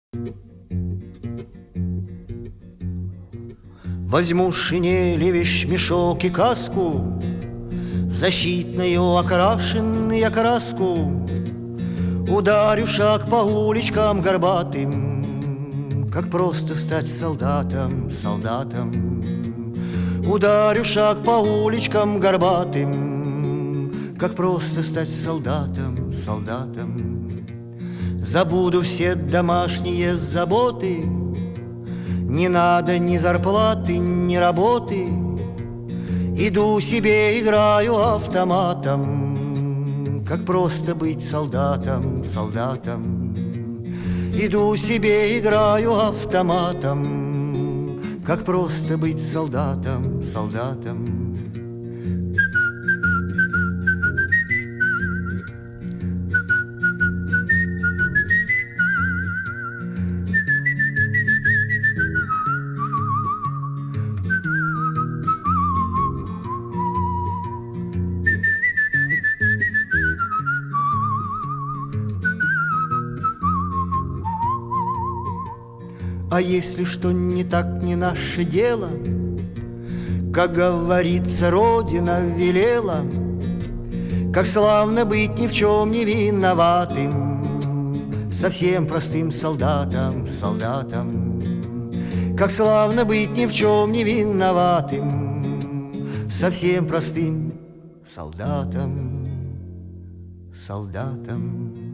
Возьму шинель, вещмешок и каску, в защитную окрашенный окраску, ударю шаг по уличкам горбатым, как просто стать солдатом, солдатом. Ударю шаг по уличкам горбатым, как просто стать солдатом, солдатом. Забуду все домашние заботы, не надо ни зарплаты, ни работы. Иду себе, играю автоматом, как просто быть солдатом, солдатом. Иду себе, играю автоматом, как просто быть солдатом, солдатом. А если что не так, не наше дело, как говорится, Родина велела, как славно быть ни в чем не виноватым, совсем простым солдатом, солдатом. Как славно быть ни в чем не виноватым, совсем простым солдатом, солдатом.